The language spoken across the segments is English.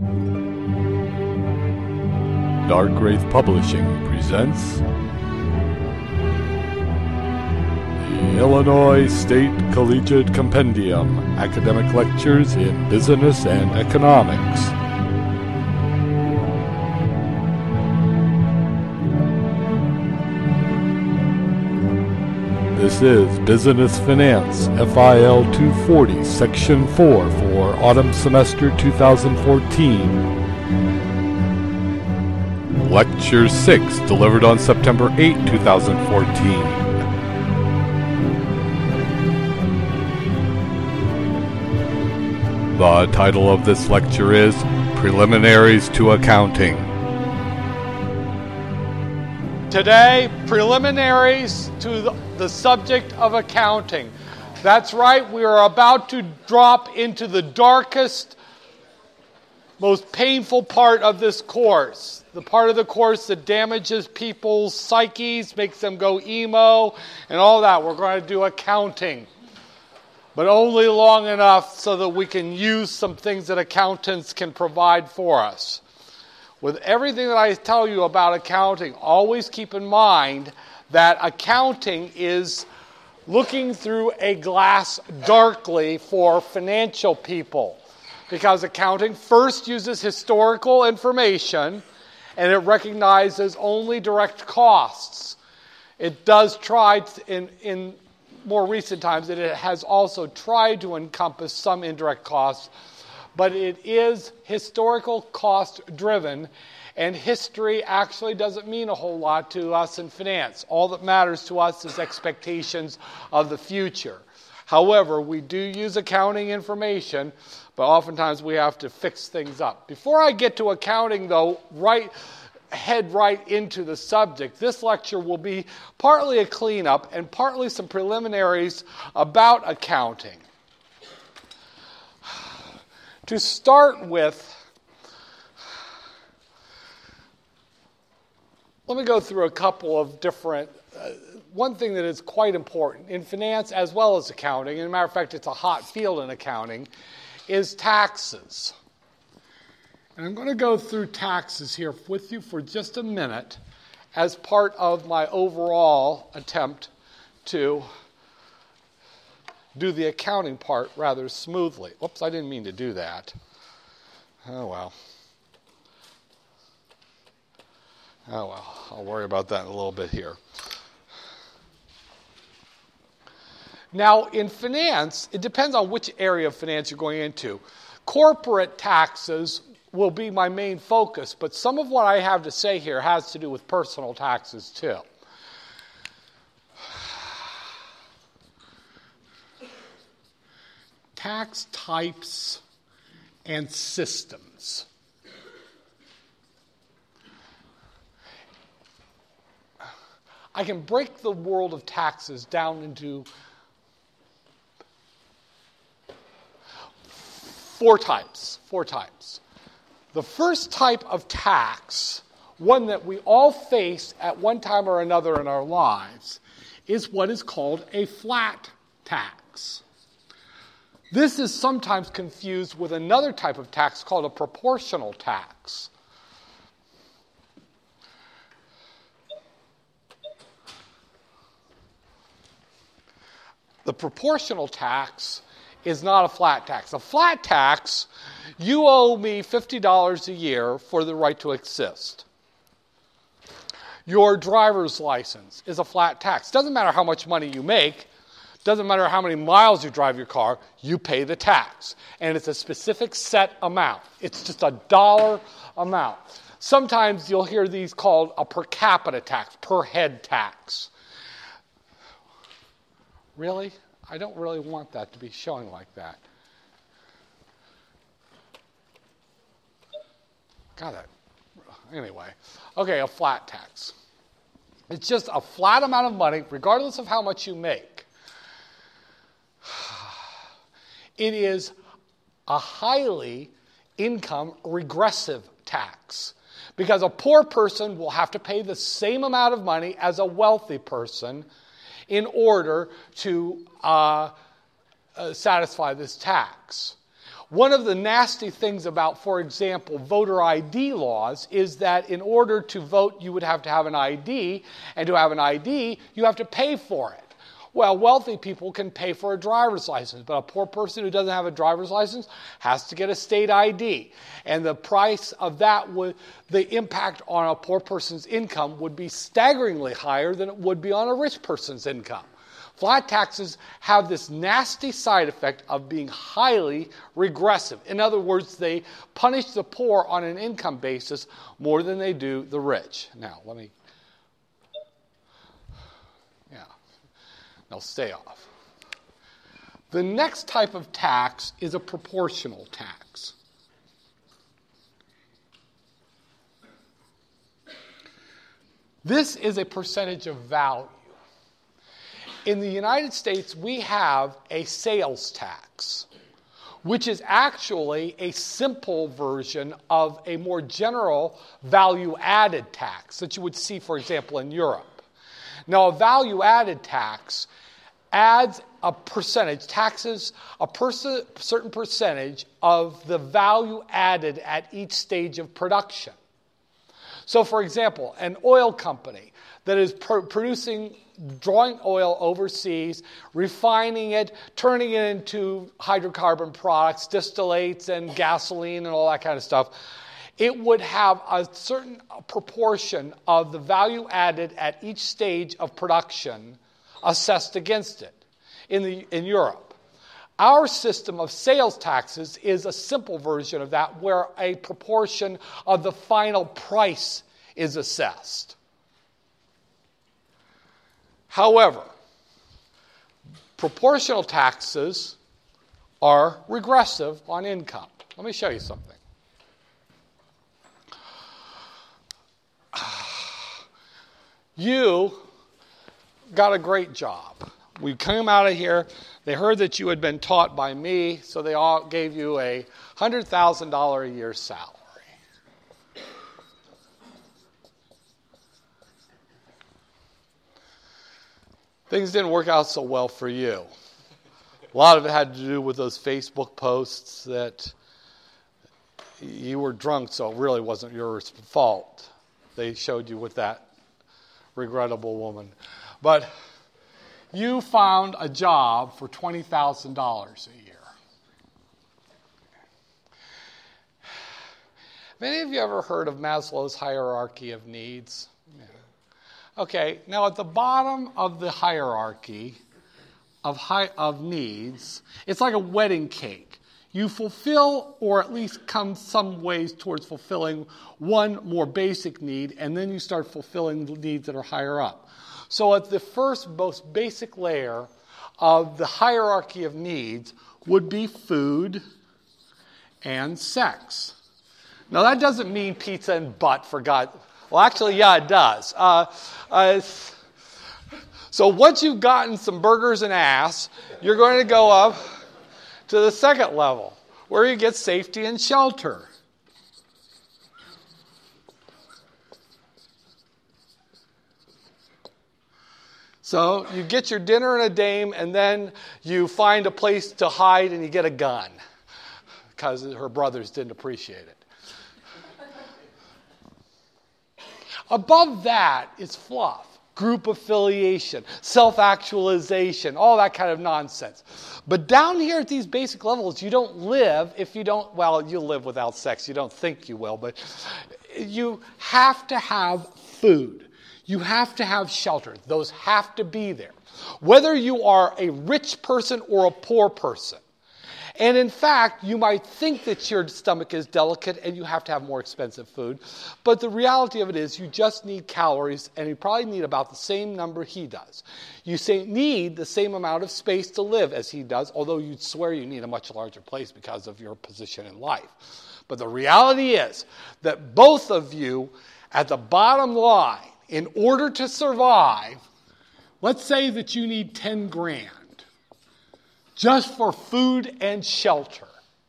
Dark Wraith Publishing presents the Illinois State Collegiate Compendium, Academic Lectures in Business and Economics. This is Business Finance, FIL 240, Section 4 for Autumn Semester 2014. Lecture 6, delivered on September 8, 2014. The title of this lecture is Preliminaries to Accounting. Today, preliminaries to the subject of accounting. That's right, we are about to drop into the darkest, most painful part of this course. The part of the course that damages people's psyches, makes them go emo, and all that. We're going to do accounting. But only long enough so that we can use some things that accountants can provide for us. With everything that I tell you about accounting, always keep in mind that accounting is looking through a glass darkly for financial people. Because accounting first uses historical information and it recognizes only direct costs. It does try in more recent times that it has also tried to encompass some indirect costs, but it is historical cost driven, and history actually doesn't mean a whole lot to us in finance. All that matters to us is expectations of the future. However, we do use accounting information, but oftentimes we have to fix things up. Before I get to accounting, though, head right into the subject. This lecture will be partly a cleanup and partly some preliminaries about accounting. To start with, let me go through a couple of different, one thing that is quite important in finance as well as accounting, and as a matter of fact it's a hot field in accounting, is taxes. And I'm going to go through taxes here with you for just a minute as part of my overall attempt to do the accounting part rather smoothly. Whoops, I didn't mean to do that. Oh well, I'll worry about that in a little bit here. Now, in finance, it depends on which area of finance you're going into. Corporate taxes will be my main focus, but some of what I have to say here has to do with personal taxes too. Tax types and systems. I can break the world of taxes down into four types. The first type of tax, one that we all face at one time or another in our lives, is what is called a flat tax. This is sometimes confused with another type of tax called a proportional tax. The proportional tax is not a flat tax. A flat tax, you owe me $50 a year for the right to exist. Your driver's license is a flat tax. Doesn't matter how much money you make, doesn't matter how many miles you drive your car, you pay the tax. And it's a specific set amount. It's just a dollar amount. Sometimes you'll hear these called a per capita tax, per head tax. Really? I don't really want that to be showing like that. Got it. Anyway. Okay, a flat tax. It's just a flat amount of money, regardless of how much you make. It is a highly income regressive tax because a poor person will have to pay the same amount of money as a wealthy person in order to satisfy this tax. One of the nasty things about, for example, voter ID laws is that in order to vote, you would have to have an ID, and to have an ID, you have to pay for it. Well, wealthy people can pay for a driver's license, but a poor person who doesn't have a driver's license has to get a state ID. And the price of that, the impact on a poor person's income would be staggeringly higher than it would be on a rich person's income. Flat taxes have this nasty side effect of being highly regressive. In other words, they punish the poor on an income basis more than they do the rich. Now, Now stay off. The next type of tax is a proportional tax. This is a percentage of value. In the United States, we have a sales tax, which is actually a simple version of a more general value-added tax that you would see, for example, in Europe. Now, a value-added tax adds a percentage, taxes a certain percentage of the value added at each stage of production. So, for example, an oil company that is drawing oil overseas, refining it, turning it into hydrocarbon products, distillates and gasoline and all that kind of stuff, it would have a certain proportion of the value added at each stage of production assessed against it in Europe. Our system of sales taxes is a simple version of that, where a proportion of the final price is assessed. However, proportional taxes are regressive on income. Let me show you something. You got a great job. We came out of here. They heard that you had been taught by me, so they all gave you a $100,000 a year salary. Things didn't work out so well for you. A lot of it had to do with those Facebook posts that you were drunk, so it really wasn't your fault. They showed you with that regrettable woman. But you found a job for $20,000 a year. Have any of you ever heard of Maslow's hierarchy of needs? Yeah. Okay, now at the bottom of the hierarchy of needs, it's like a wedding cake. You fulfill, or at least come some ways towards fulfilling, one more basic need, and then you start fulfilling the needs that are higher up. So at the first, most basic layer of the hierarchy of needs would be food and sex. Now that doesn't mean pizza and butt, for God. Well, actually, yeah, it does. So once you've gotten some burgers and ass, you're going to go up to the second level, where you get safety and shelter. So you get your dinner and a dame, and then you find a place to hide and you get a gun, because her brothers didn't appreciate it. Above that is fluff. Group affiliation, self-actualization, all that kind of nonsense. But down here at these basic levels, you don't live if you don't, well, you'll live without sex. You don't think you will, but you have to have food. You have to have shelter. Those have to be there. Whether you are a rich person or a poor person. And in fact, you might think that your stomach is delicate and you have to have more expensive food. But the reality of it is you just need calories, and you probably need about the same number he does. You need the same amount of space to live as he does, although you'd swear you need a much larger place because of your position in life. But the reality is that both of you, at the bottom line, in order to survive, let's say that you need 10 grand. Just for food and shelter.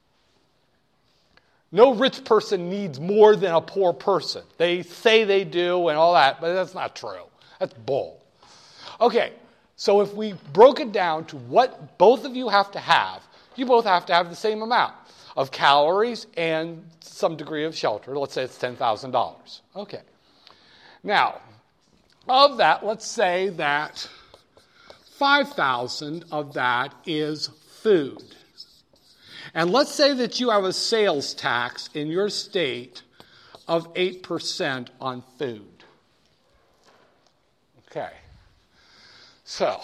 No rich person needs more than a poor person. They say they do and all that, but that's not true. That's bull. Okay, so if we broke it down to what both of you have to have, you both have to have the same amount. of calories and some degree of shelter. Let's say it's $10,000. Okay. Now, of that, let's say that 5,000 of that is food. And let's say that you have a sales tax in your state of 8% on food. Okay. So,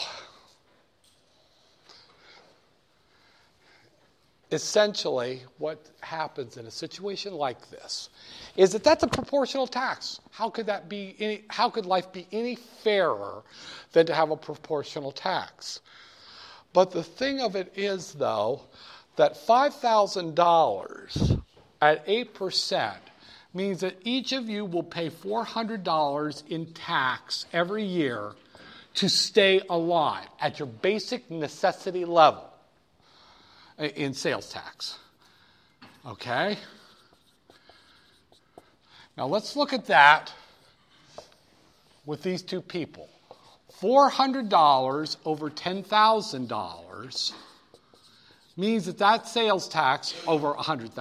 essentially, what happens in a situation like this is that that's a proportional tax. How could life be any fairer than to have a proportional tax? But the thing of it is, though, that $5,000 at 8% means that each of you will pay $400 in tax every year to stay alive at your basic necessity level in sales tax. Okay? Now let's look at that with these two people. $400 over $10,000 means that sales tax over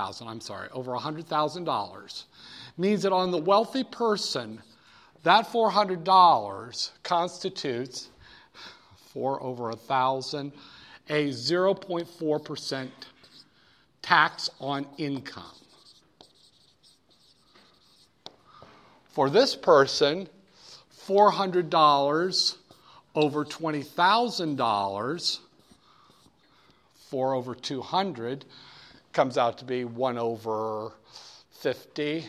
$100,000 means that on the wealthy person, that $400 constitutes 4 over 1,000, a 0.4% tax on income. For this person, $400 over $20,000, 4 over 200 comes out to be 1 over 50.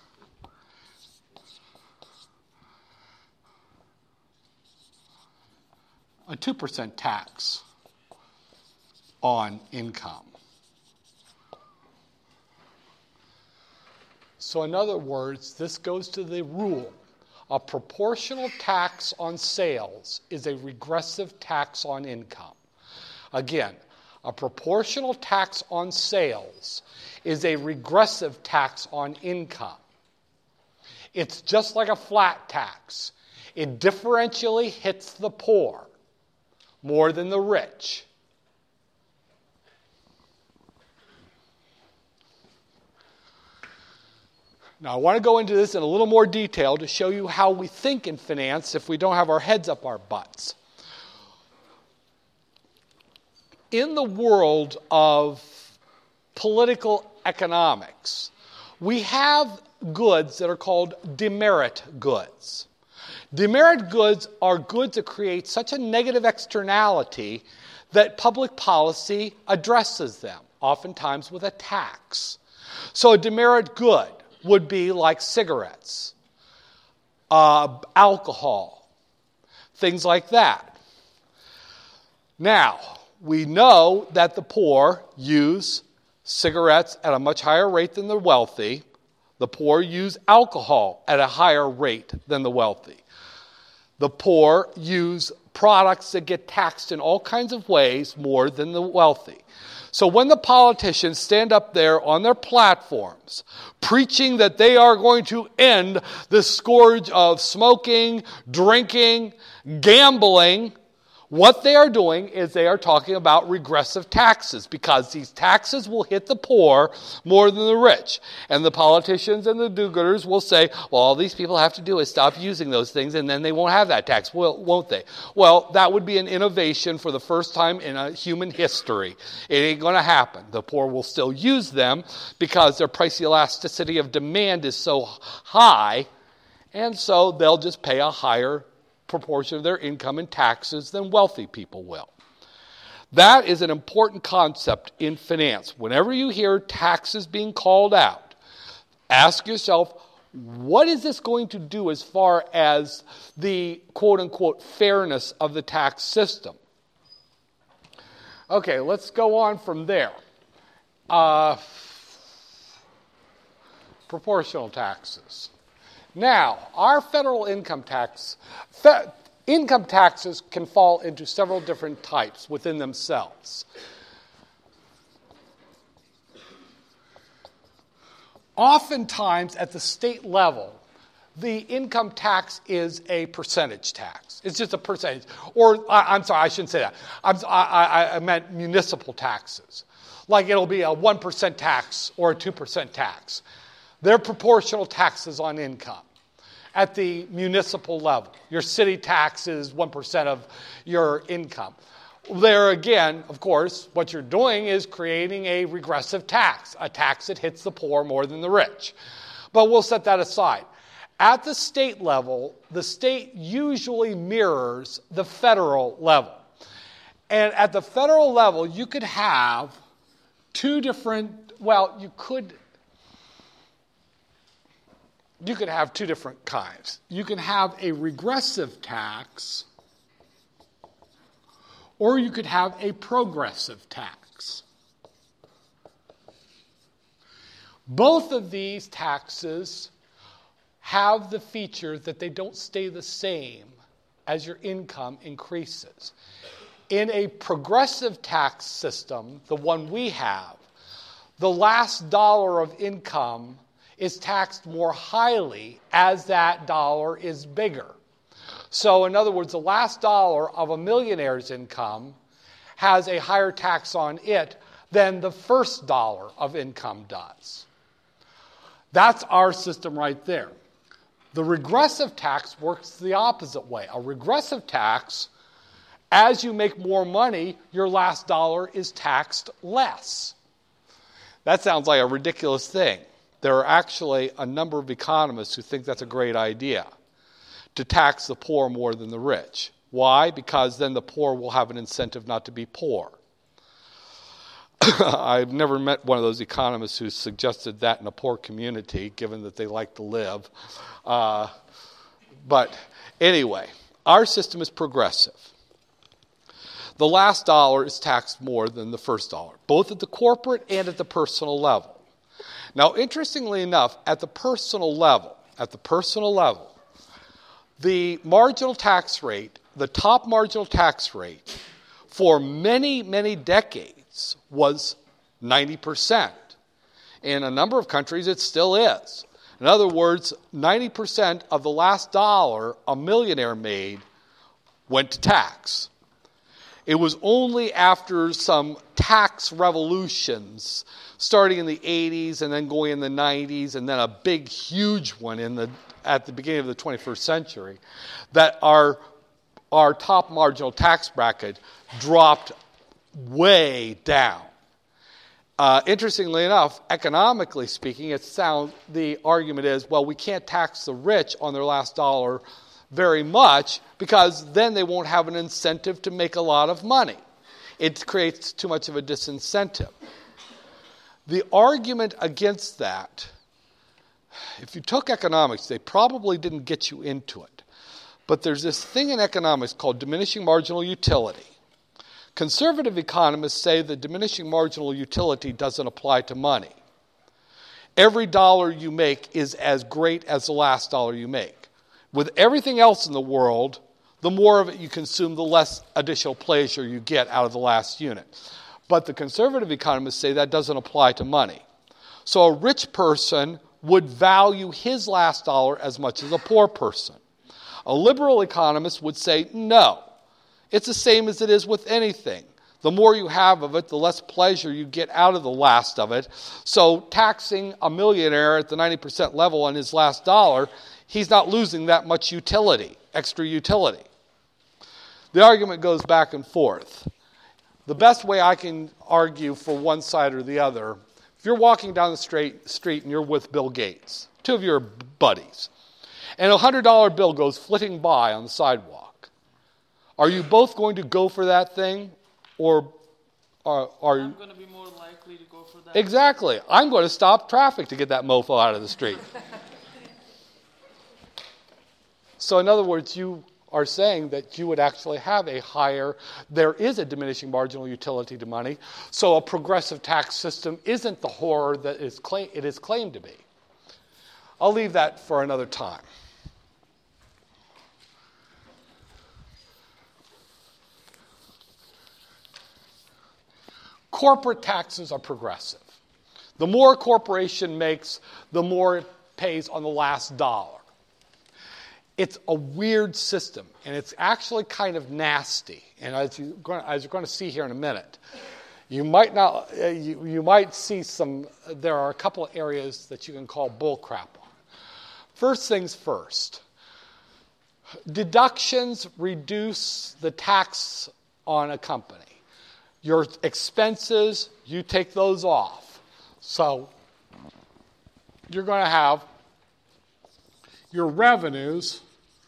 A 2% tax on income. So in other words, this goes to the rule. A proportional tax on sales is a regressive tax on income. Again, a proportional tax on sales is a regressive tax on income. It's just like a flat tax. It differentially hits the poor more than the rich. Now, I want to go into this in a little more detail to show you how we think in finance if we don't have our heads up our butts. In the world of political economics, we have goods that are called demerit goods. Demerit goods are goods that create such a negative externality that public policy addresses them, oftentimes with a tax. So a demerit good would be like cigarettes, alcohol, things like that. Now, we know that the poor use cigarettes at a much higher rate than the wealthy. The poor use alcohol at a higher rate than the wealthy. The poor use products that get taxed in all kinds of ways more than the wealthy. So when the politicians stand up there on their platforms preaching that they are going to end the scourge of smoking, drinking, gambling, what they are doing is they are talking about regressive taxes because these taxes will hit the poor more than the rich. And the politicians and the do-gooders will say, well, all these people have to do is stop using those things and then they won't have that tax, won't they? Well, that would be an innovation for the first time in human history. It ain't going to happen. The poor will still use them because their price elasticity of demand is so high, and so they'll just pay a higher proportion of their income in taxes than wealthy people will. That is an important concept in finance. Whenever you hear taxes being called out, ask yourself, what is this going to do as far as the quote-unquote fairness of the tax system? Okay, let's go on from there. Proportional taxes. Now, our federal income taxes can fall into several different types within themselves. Oftentimes, at the state level, the income tax is a percentage tax. It's just a percentage. Or, I'm sorry, I shouldn't say that. I meant municipal taxes. like it'll be a 1% tax or a 2% tax. They're proportional taxes on income. At the municipal level, your city tax is 1% of your income. There again, of course, what you're doing is creating a regressive tax, a tax that hits the poor more than the rich. But we'll set that aside. At the state level, the state usually mirrors the federal level. And at the federal level, you could have two different, you could have two different kinds. You can have a regressive tax, or you could have a progressive tax. Both of these taxes have the feature that they don't stay the same as your income increases. In a progressive tax system, the one we have, the last dollar of income is taxed more highly as that dollar is bigger. So in other words, the last dollar of a millionaire's income has a higher tax on it than the first dollar of income does. That's our system right there. The regressive tax works the opposite way. A regressive tax, as you make more money, your last dollar is taxed less. That sounds like a ridiculous thing. There are actually a number of economists who think that's a great idea, to tax the poor more than the rich. Why? Because then the poor will have an incentive not to be poor. I've never met one of those economists who suggested that in a poor community, given that they like to live. But anyway, our system is progressive. The last dollar is taxed more than the first dollar, both at the corporate and at the personal level. Now, interestingly enough, at the personal level, the marginal tax rate, the top marginal tax rate for many, many decades was 90%. In a number of countries, it still is. In other words, 90% of the last dollar a millionaire made went to tax. It was only after some tax revolutions, starting in the 80s and then going in the 90s, and then a big, huge one at the beginning of the 21st century, that our top marginal tax bracket dropped way down. Interestingly enough, economically speaking, the argument is, well, we can't tax the rich on their last dollar very much because then they won't have an incentive to make a lot of money. It creates too much of a disincentive. The argument against that, if you took economics, they probably didn't get you into it. But there's this thing in economics called diminishing marginal utility. Conservative economists say that diminishing marginal utility doesn't apply to money. Every dollar you make is as great as the last dollar you make. With everything else in the world, the more of it you consume, the less additional pleasure you get out of the last unit. But the conservative economists say that doesn't apply to money. So a rich person would value his last dollar as much as a poor person. A liberal economist would say, no, it's the same as it is with anything. The more you have of it, the less pleasure you get out of the last of it. So taxing a millionaire at the 90% level on his last dollar, he's not losing that much utility, extra utility. The argument goes back and forth. The best way I can argue for one side or the other, if you're walking down the street and you're with Bill Gates, two of your buddies, and a $100 bill goes flitting by on the sidewalk, are you both going to go for that thing? Or are you... I'm going to be more likely to go for that. Exactly. I'm going to stop traffic to get that mofo out of the street. So in other words, you are saying that you would actually have there is a diminishing marginal utility to money, so a progressive tax system isn't the horror that it is claimed to be. I'll leave that for another time. Corporate taxes are progressive. The more a corporation makes, the more it pays on the last dollar. It's a weird system, and it's actually kind of nasty. And as you're going to see here in a minute, You might not. You might see some. There are a couple of areas that you can call bullcrap on. First things first. Deductions reduce the tax on a company. Your expenses, you take those off. So you're going to have your revenues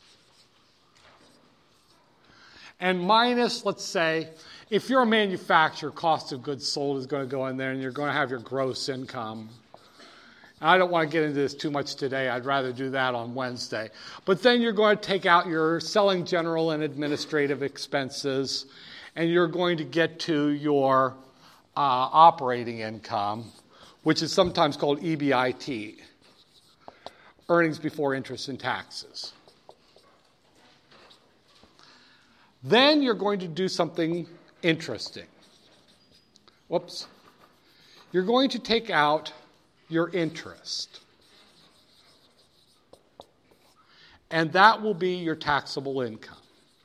and minus, let's say, if you're a manufacturer, cost of goods sold is going to go in there and you're going to have your gross income. I don't want to get into this too much today. I'd rather do that on Wednesday. But then you're going to take out your selling, general, and administrative expenses, and you're going to get to your operating income, which is sometimes called EBIT, earnings before interest and taxes. Then you're going to do something interesting. Whoops. You're going to take out your interest. And that will be your taxable income.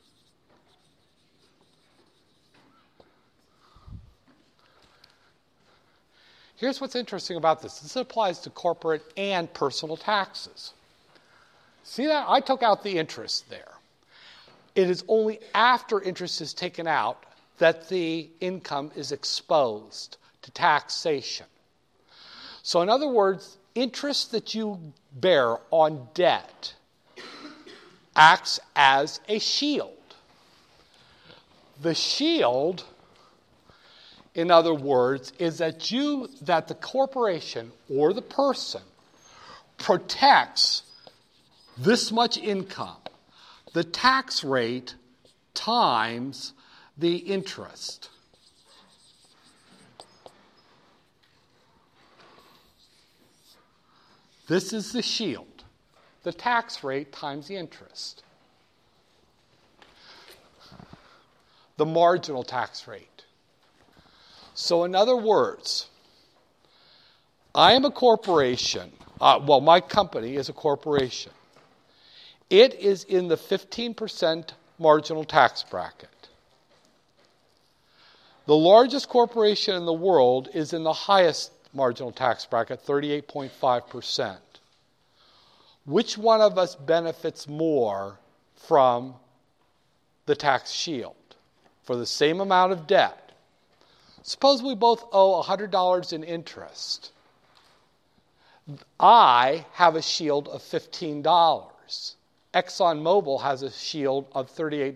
Here's what's interesting about this. This applies to corporate and personal taxes. See that? I took out the interest there. It is only after interest is taken out that the income is exposed to taxation. So in other words, interest that you bear on debt acts as a shield. The shield, in other words, is that the corporation or the person protects this much income, the tax rate times the interest. This is the shield, the tax rate times the interest. The marginal tax rate. So in other words, I am a corporation. My company is a corporation. It is in the 15% marginal tax bracket. The largest corporation in the world is in the highest marginal tax bracket, 38.5%. Which one of us benefits more from the tax shield for the same amount of debt? Suppose we both owe $100 in interest. I have a shield of $15. ExxonMobil has a shield of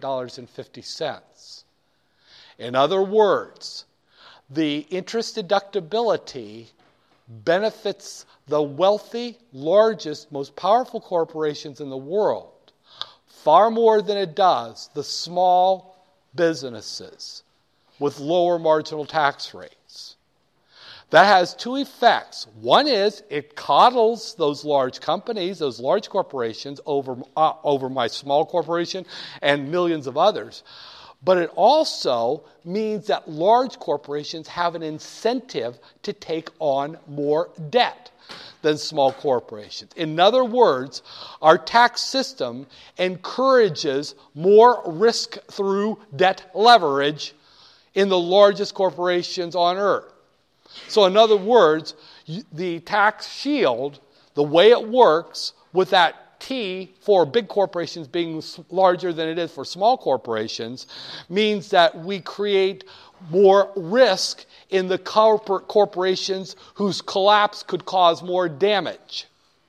$38.50. In other words, the interest deductibility benefits the wealthy, largest, most powerful corporations in the world far more than it does the small businesses with lower marginal tax rates. That has two effects. One is it coddles those large companies, those large corporations over my small corporation and millions of others. But it also means that large corporations have an incentive to take on more debt than small corporations. In other words, our tax system encourages more risk through debt leverage in the largest corporations on earth. So in other words, the tax shield, the way it works with that T for big corporations being larger than it is for small corporations, means that we create more risk in the corporations whose collapse could cause more damage.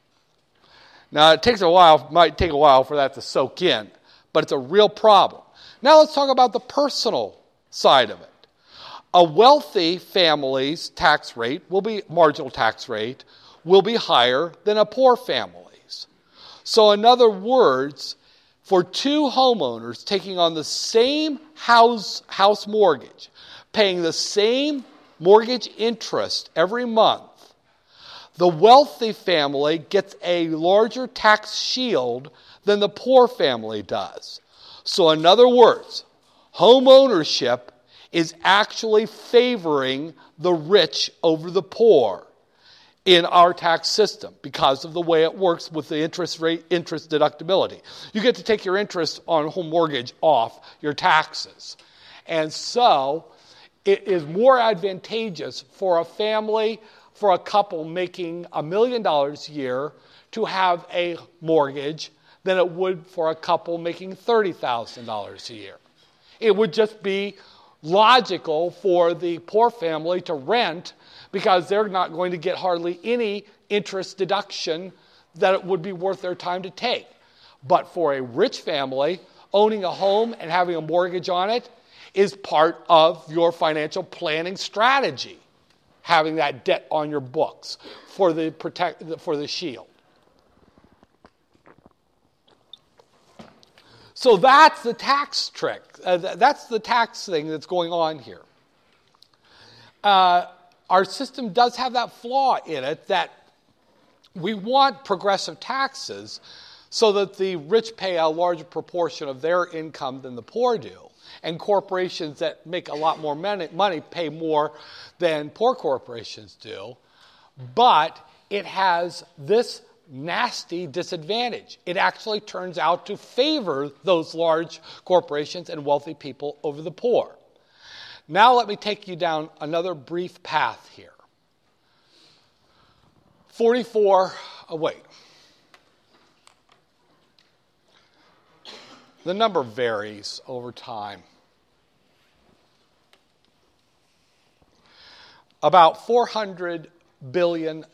Now, it might take a while for that to soak in, but it's a real problem. Now let's talk about the personal side of it. A wealthy family's tax rate marginal tax rate will be higher than a poor family's. So in other words, for two homeowners taking on the same house mortgage, paying the same mortgage interest every month, the wealthy family gets a larger tax shield than the poor family does. So in other words, home ownership is actually favoring the rich over the poor in our tax system because of the way it works with the interest deductibility. You get to take your interest on a home mortgage off your taxes. And so it is more advantageous for a family, for a couple making $1 million a year to have a mortgage than it would for a couple making $30,000 a year. It would just be logical for the poor family to rent because they're not going to get hardly any interest deduction that it would be worth their time to take. But for a rich family, owning a home and having a mortgage on it is part of your financial planning strategy, having that debt on your books for the shield. So that's the tax trick. That's the tax thing that's going on here. Our system does have that flaw in it that we want progressive taxes so that the rich pay a larger proportion of their income than the poor do. And corporations that make a lot more money pay more than poor corporations do. But it has this nasty disadvantage. It actually turns out to favor those large corporations and wealthy people over the poor. Now let me take you down another brief path here. The number varies over time. About $400 billion.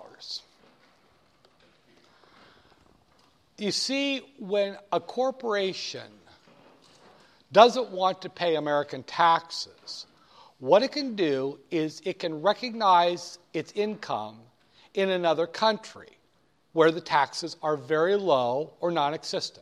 You see, when a corporation doesn't want to pay American taxes, what it can do is it can recognize its income in another country where the taxes are very low or non-existent.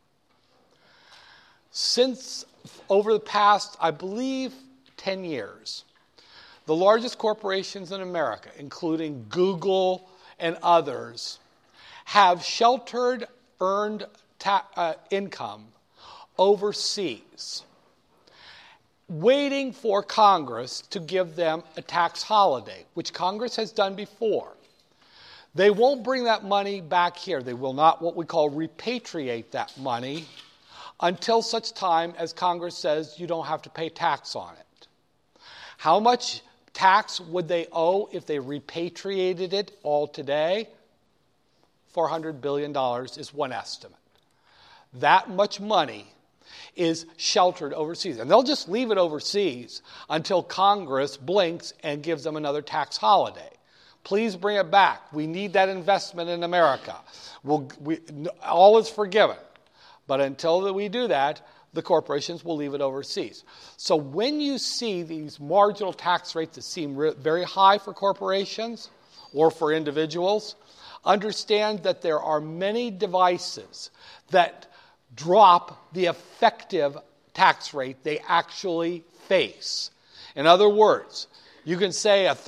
Since over the past, I believe, 10 years, the largest corporations in America, including Google and others, have sheltered earned income overseas, waiting for Congress to give them a tax holiday, which Congress has done before. They won't bring that money back here. They will not, what we call, repatriate that money until such time as Congress says you don't have to pay tax on it. How much tax would they owe if they repatriated it all today? $400 billion is one estimate. That much money is sheltered overseas. And they'll just leave it overseas until Congress blinks and gives them another tax holiday. Please bring it back. We need that investment in America. All is forgiven. But until we do that, the corporations will leave it overseas. So when you see these marginal tax rates that seem very high for corporations or for individuals, understand that there are many devices that drop the effective tax rate they actually face. In other words, you can say a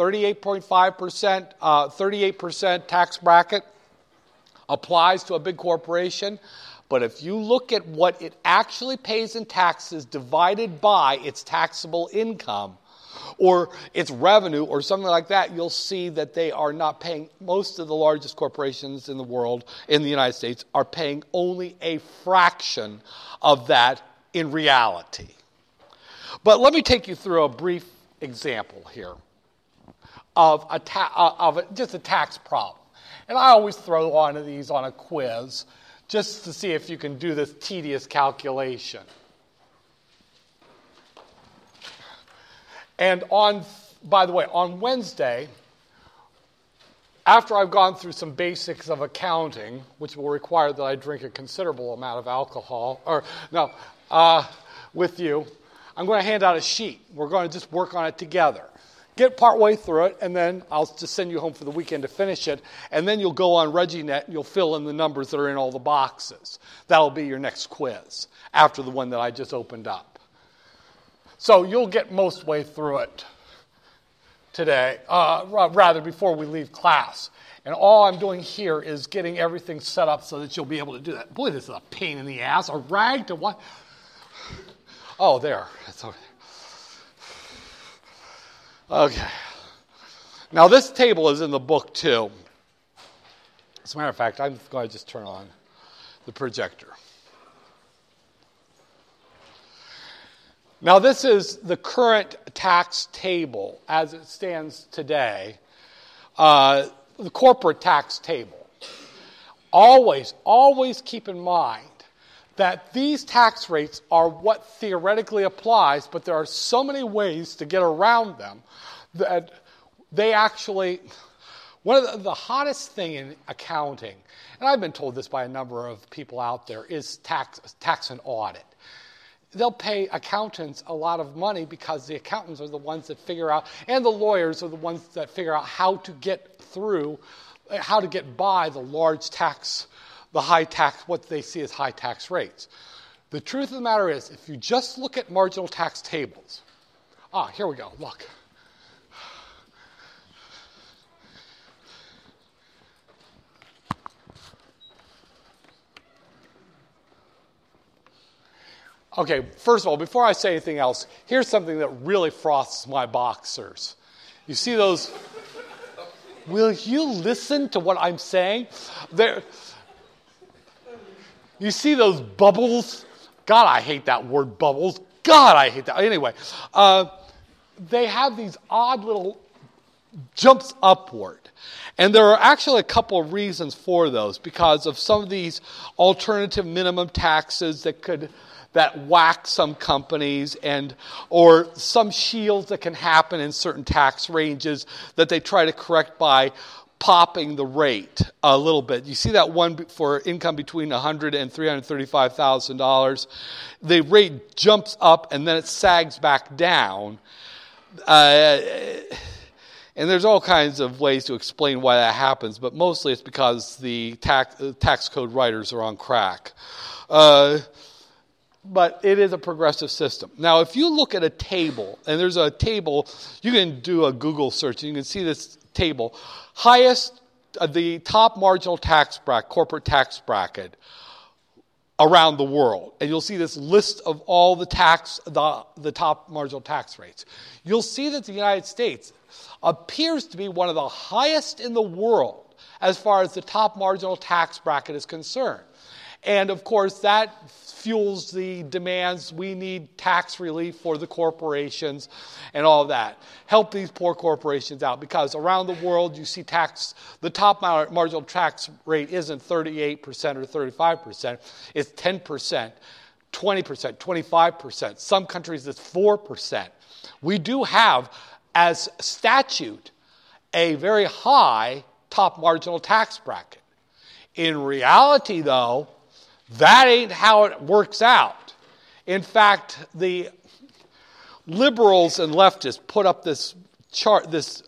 38% tax bracket applies to a big corporation, but if you look at what it actually pays in taxes divided by its taxable income or its revenue or something like that, you'll see that they are not paying, most of the largest corporations in the world, in the United States, are paying only a fraction of that in reality. But let me take you through a brief example here of just a tax problem. And I always throw one of these on a quiz just to see if you can do this tedious calculation. And by the way, on Wednesday, after I've gone through some basics of accounting, which will require that I drink a considerable amount of alcohol, with you, I'm going to hand out a sheet. We're going to just work on it together. Get partway through it, and then I'll just send you home for the weekend to finish it, and then you'll go on ReggieNet and you'll fill in the numbers that are in all the boxes. That'll be your next quiz after the one that I just opened up. So you'll get most way through it today, rather before we leave class. And all I'm doing here is getting everything set up so that you'll be able to do that. Boy, this is a pain in the ass. A rag to what? Oh, there. It's over there. Okay. Now, this table is in the book, too. As a matter of fact, I'm going to just turn on the projector. Now, this is the current tax table as it stands today, the corporate tax table. Always keep in mind that these tax rates are what theoretically applies, but there are so many ways to get around them that they actually, one of the hottest thing in accounting, and I've been told this by a number of people out there, is tax and audit. They'll pay accountants a lot of money because the accountants are the ones that figure out, and the lawyers are the ones that figure out how to get by the large tax, the high tax, what they see as high tax rates. The truth of the matter is, if you just look at marginal tax tables, here we go, look. Okay, first of all, before I say anything else, here's something that really froths my boxers. You see those? Will you listen to what I'm saying? You see those bubbles? God, I hate that word, bubbles. God, I hate that. Anyway, they have these odd little jumps upward. And there are actually a couple of reasons for those because of some of these alternative minimum taxes that whack some companies or some shields that can happen in certain tax ranges that they try to correct by popping the rate a little bit. You see that one for income between $100,000 and $335,000. The rate jumps up and then it sags back down. And there's all kinds of ways to explain why that happens, but mostly it's because the tax code writers are on crack. But it is a progressive system. Now, if you look at a table, and there's a table, you can do a Google search, and you can see this table. The top marginal tax bracket, corporate tax bracket around the world. And you'll see this list of all the top marginal tax rates. You'll see that the United States appears to be one of the highest in the world as far as the top marginal tax bracket is concerned. And, of course, that fuels the demands. We need tax relief for the corporations and all of that. Help these poor corporations out because around the world you see the top marginal tax rate isn't 38% or 35%. It's 10%, 20%, 25%. Some countries it's 4%. We do have, as statute, a very high top marginal tax bracket. In reality, though, that ain't how it works out. In fact, the liberals and leftists put up this chart, this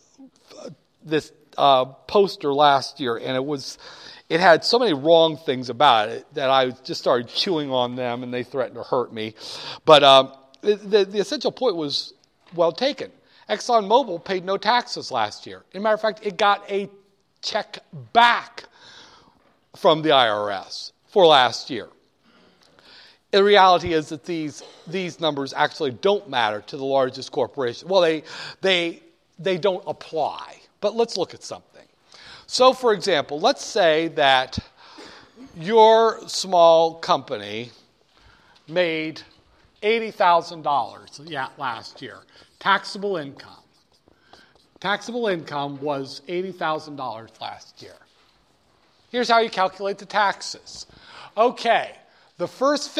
poster last year, and it had so many wrong things about it that I just started chewing on them, and they threatened to hurt me. But the essential point was well taken. ExxonMobil paid no taxes last year. As a matter of fact, it got a check back from the IRS for last year. The reality is that these numbers actually don't matter to the largest corporation. Well, they don't apply. But let's look at something. So, for example, let's say that your small company made $80,000 last year. Taxable income. Taxable income was $80,000 last year. Here's how you calculate the taxes. Okay, the first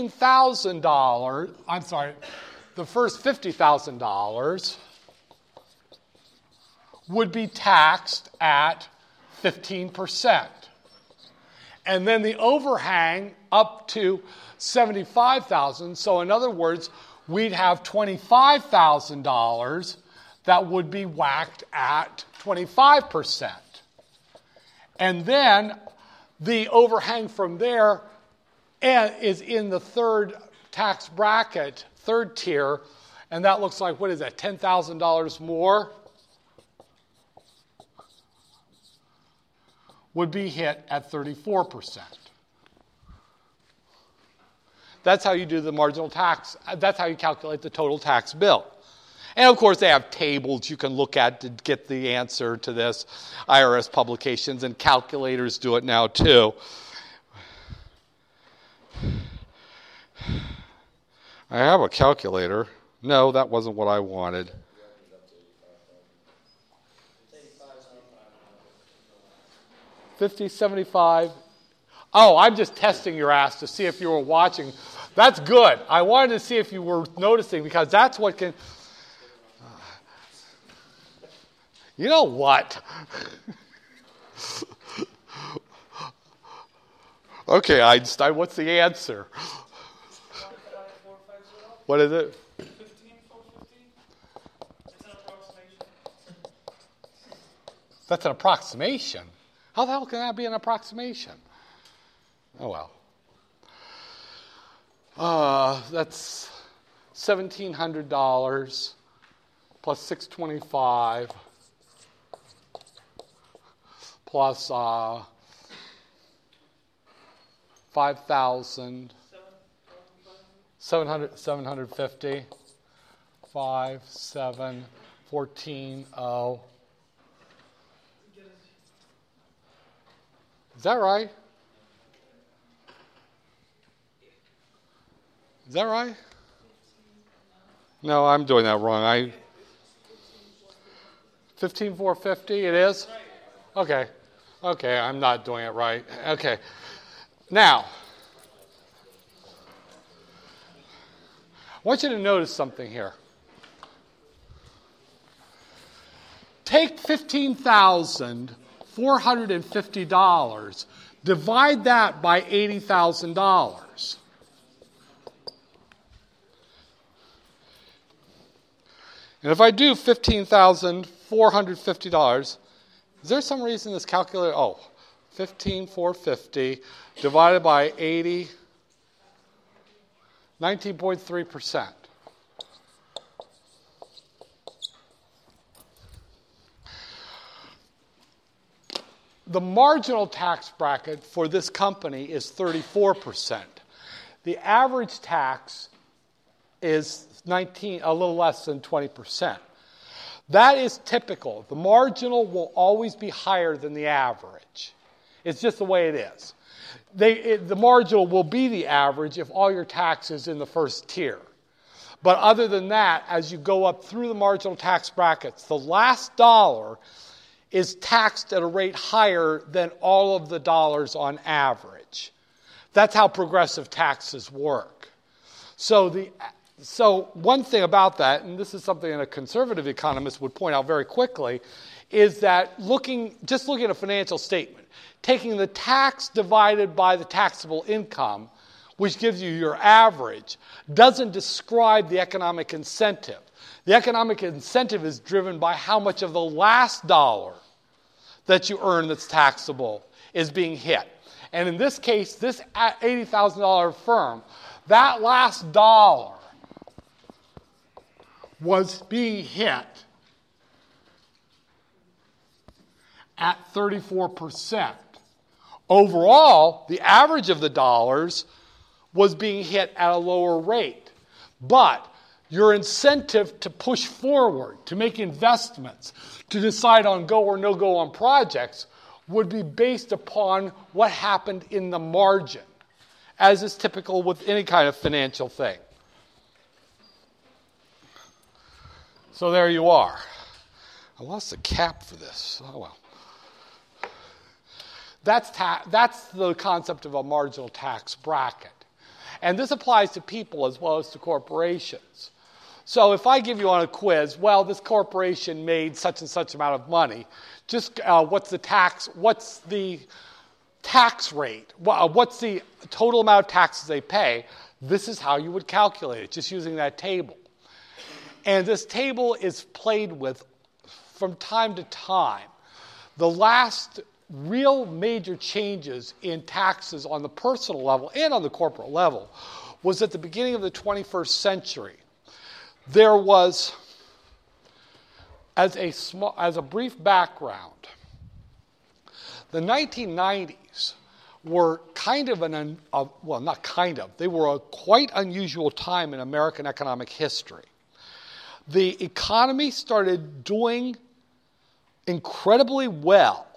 $50,000 would be taxed at 15%. And then the overhang up to $75,000. So in other words, we'd have $25,000 that would be whacked at 25%. And then the overhang from there is in the third tax bracket, third tier, and that looks like, what is that, $10,000 more? Would be hit at 34%. That's how you do the marginal tax. That's how you calculate the total tax bill. And, of course, they have tables you can look at to get the answer to this. IRS publications and calculators do it now, too. I have a calculator. No, that wasn't what I wanted. $50, $75. Oh, I'm just testing your ass to see if you were watching. That's good. I wanted to see if you were noticing, because that's what can... You know what? Okay, Einstein, what's the answer? What is it? 15450. It's an approximation. That's an approximation. How the hell can that be an approximation? Oh, well. That's $1,700 plus $625 plus 5,000. 750. 5, 7, 14, 0. Is that right? Is that right? No, I'm doing that wrong. 15,450 it is? Okay. Okay, I'm not doing it right. Okay. Now, I want you to notice something here. Take $15,450, divide that by $80,000. And if I do $15,450, is there some reason this calculator, 15,450 divided by 80, 19.3%. The marginal tax bracket for this company is 34%. The average tax is a little less than 20%. That is typical. The marginal will always be higher than the average. It's just the way it is. The marginal will be the average if all your tax is in the first tier. But other than that, as you go up through the marginal tax brackets, the last dollar is taxed at a rate higher than all of the dollars on average. That's how progressive taxes work. So one thing about that, and this is something that a conservative economist would point out very quickly, is that just looking at a financial statement, taking the tax divided by the taxable income, which gives you your average, doesn't describe the economic incentive. The economic incentive is driven by how much of the last dollar that you earn that's taxable is being hit. And in this case, this $80,000 firm, that last dollar was being hit at 34%. Overall, the average of the dollars was being hit at a lower rate. But your incentive to push forward, to make investments, to decide on go or no go on projects would be based upon what happened in the margin, as is typical with any kind of financial thing. So there you are. I lost the cap for this. Oh, well. That's the concept of a marginal tax bracket. And this applies to people as well as to corporations. So if I give you on a quiz, well, this corporation made such and such amount of money, just what's the tax rate? What's the total amount of taxes they pay? This is how you would calculate it, just using that table. And this table is played with from time to time. The last real major changes in taxes on the personal level and on the corporate level was at the beginning of the 21st century. There was, as a brief background, the 1990s were they were a quite unusual time in American economic history. The economy started doing incredibly well.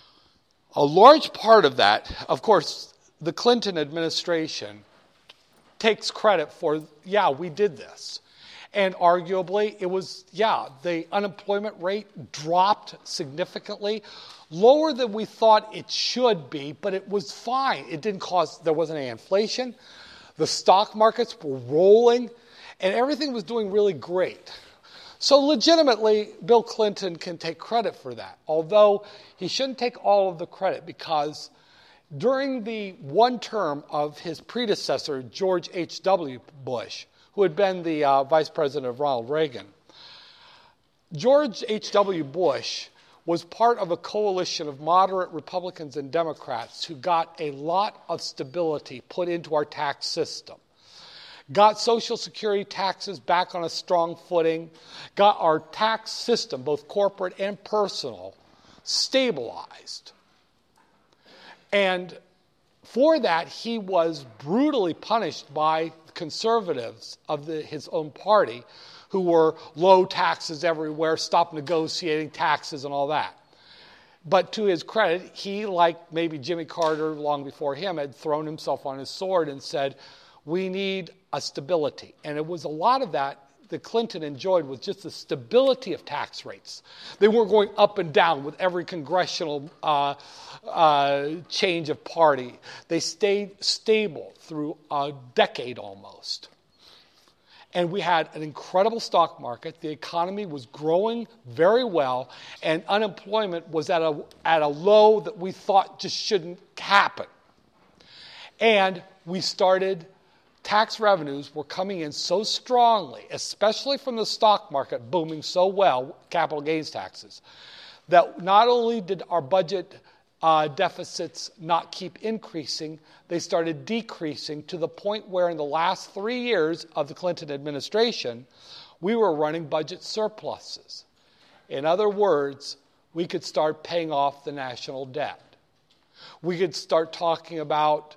A large part of that, of course, the Clinton administration takes credit for, we did this. And arguably, it was, the unemployment rate dropped significantly, lower than we thought it should be, but it was fine. It didn't there wasn't any inflation. The stock markets were rolling, and everything was doing really great. So legitimately, Bill Clinton can take credit for that, although he shouldn't take all of the credit, because during the one term of his predecessor, George H.W. Bush, who had been the vice president of Ronald Reagan, George H.W. Bush was part of a coalition of moderate Republicans and Democrats who got a lot of stability put into our tax system, got Social Security taxes back on a strong footing, got our tax system, both corporate and personal, stabilized. And for that, he was brutally punished by conservatives of his own party, who were low taxes everywhere, stop negotiating taxes and all that. But to his credit, he, like maybe Jimmy Carter long before him, had thrown himself on his sword and said, we need a stability. And it was a lot of that Clinton enjoyed, was just the stability of tax rates. They weren't going up and down with every congressional change of party. They stayed stable through a decade almost. And we had an incredible stock market. The economy was growing very well, and unemployment was at a low that we thought just shouldn't happen. And we started, tax revenues were coming in so strongly, especially from the stock market booming so well, capital gains taxes, that not only did our budget deficits not keep increasing, they started decreasing to the point where in the last 3 years of the Clinton administration, we were running budget surpluses. In other words, we could start paying off the national debt. We could start talking about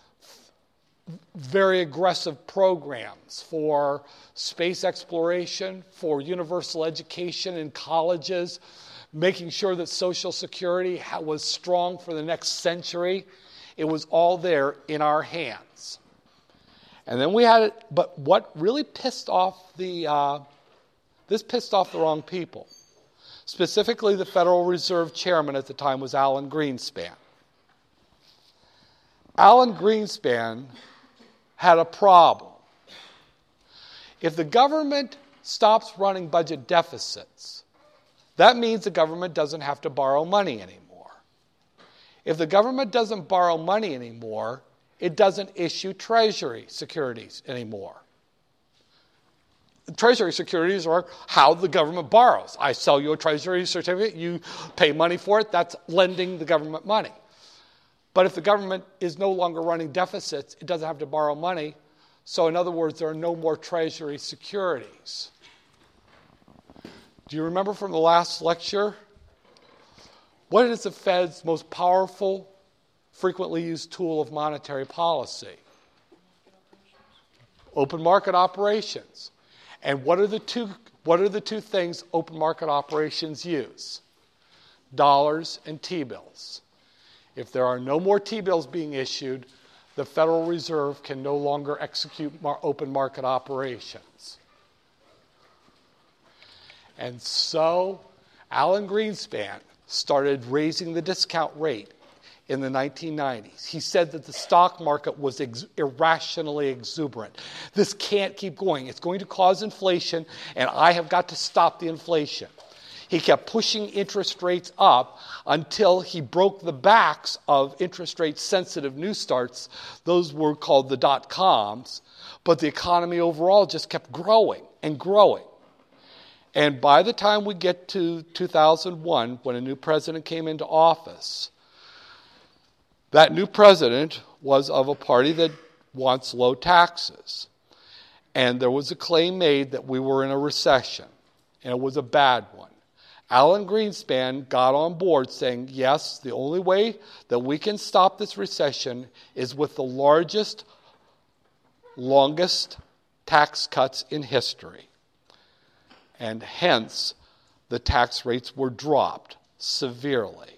very aggressive programs for space exploration, for universal education in colleges, making sure that Social Security was strong for the next century. It was all there in our hands. And then we had it, but what really pissed off this pissed off the wrong people. Specifically, the Federal Reserve chairman at the time was Alan Greenspan. Alan Greenspan had a problem. If the government stops running budget deficits, that means the government doesn't have to borrow money anymore. If the government doesn't borrow money anymore, it doesn't issue Treasury securities anymore. Treasury securities are how the government borrows. I sell you a Treasury certificate, you pay money for it, that's lending the government money. But if the government is no longer running deficits, it doesn't have to borrow money. So in other words, there are no more Treasury securities. Do you remember from the last lecture? What is the Fed's most powerful, frequently used tool of monetary policy? Open market operations. And what are the two things open market operations use? Dollars and T-bills. If there are no more T-bills being issued, the Federal Reserve can no longer execute open market operations. And so Alan Greenspan started raising the discount rate in the 1990s. He said that the stock market was irrationally exuberant. This can't keep going. It's going to cause inflation, and I have got to stop the inflation. He kept pushing interest rates up until he broke the backs of interest rate sensitive new starts. Those were called the dot-coms. But the economy overall just kept growing and growing. And by the time we get to 2001, when a new president came into office, that new president was of a party that wants low taxes. And there was a claim made that we were in a recession, and it was a bad one. Alan Greenspan got on board saying, yes, the only way that we can stop this recession is with the largest, longest tax cuts in history. And hence, the tax rates were dropped severely.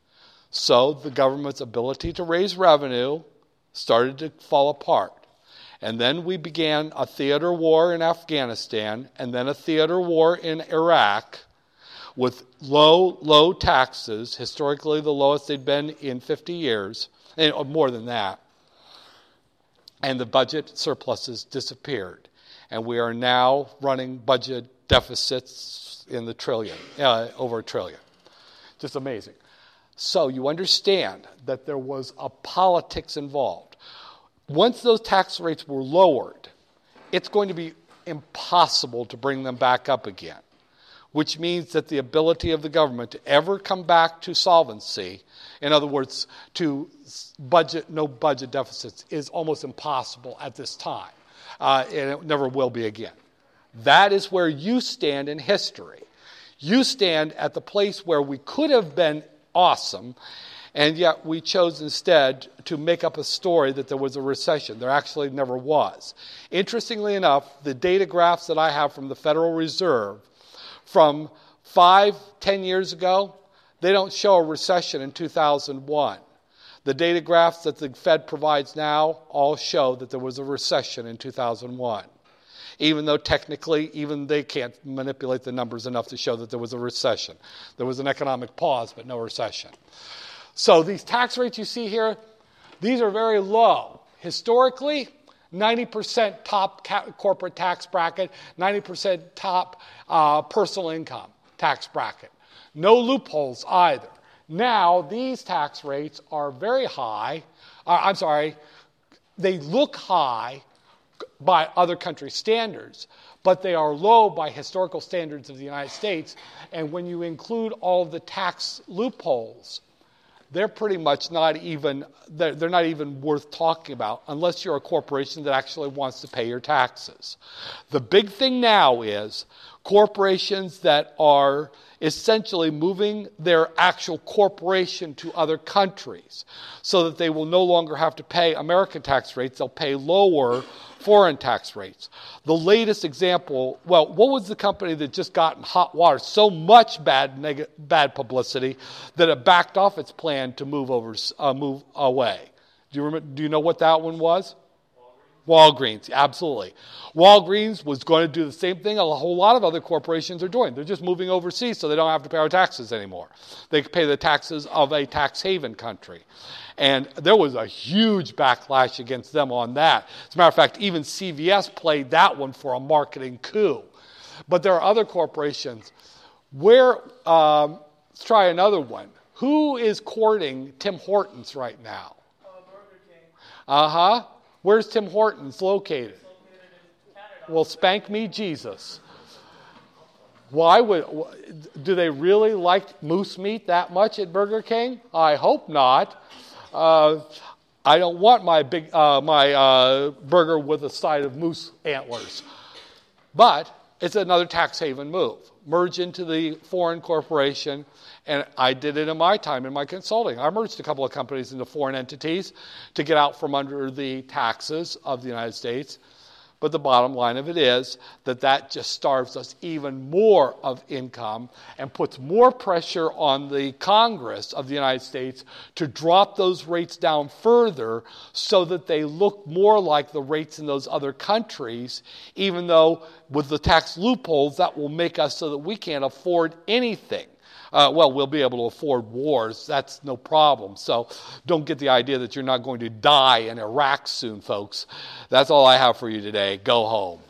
So the government's ability to raise revenue started to fall apart. And then we began a theater war in Afghanistan, and then a theater war in Iraq with low taxes, historically the lowest they'd been in 50 years, and more than that. And the budget surpluses disappeared. And we are now running budget deficits in the trillion, over $1 trillion. Just amazing. So you understand that there was a politics involved. Once those tax rates were lowered, it's going to be impossible to bring them back up again, which means that the ability of the government to ever come back to solvency, in other words, to no budget deficits, is almost impossible at this time. And it never will be again. That is where you stand in history. You stand at the place where we could have been awesome, and yet we chose instead to make up a story that there was a recession. There actually never was. Interestingly enough, the data graphs that I have from the Federal Reserve from 5-10 years ago, they don't show a recession in 2001. The data graphs that the Fed provides now all show that there was a recession in 2001. Even though technically, even they can't manipulate the numbers enough to show that there was a recession. There was an economic pause, but no recession. So these tax rates you see here, these are very low. Historically, 90% top corporate tax bracket, 90% top personal income tax bracket. No loopholes either. Now, these tax rates are very high. They look high by other country standards, but they are low by historical standards of the United States. And when you include all of the tax loopholes, they're pretty much not even worth talking about unless you're a corporation that actually wants to pay your taxes. The big thing now is corporations that are essentially moving their actual corporation to other countries so that they will no longer have to pay American tax rates. They'll pay lower foreign tax rates. The latest example, what was the company that just got in hot water? So much bad publicity that it backed off its plan to move away. Do you know what that one was? Walgreens, absolutely. Walgreens was going to do the same thing a whole lot of other corporations are doing. They're just moving overseas so they don't have to pay our taxes anymore. They pay the taxes of a tax haven country. And there was a huge backlash against them on that. As a matter of fact, even CVS played that one for a marketing coup. But there are other corporations. Let's try another one. Who is courting Tim Hortons right now? Burger King. Uh-huh. Where's Tim Hortons located? It's located in Canada. Well, spank me, Jesus. Do they really like moose meat that much at Burger King? I hope not. I don't want my burger with a side of moose antlers. But it's another tax haven move. Merge into the foreign corporation. And I did it in my time in my consulting. I merged a couple of companies into foreign entities to get out from under the taxes of the United States. But the bottom line of it is that just starves us even more of income and puts more pressure on the Congress of the United States to drop those rates down further so that they look more like the rates in those other countries, even though with the tax loopholes that will make us so that we can't afford anything. We'll be able to afford wars. That's no problem. So don't get the idea that you're not going to die in Iraq soon, folks. That's all I have for you today. Go home.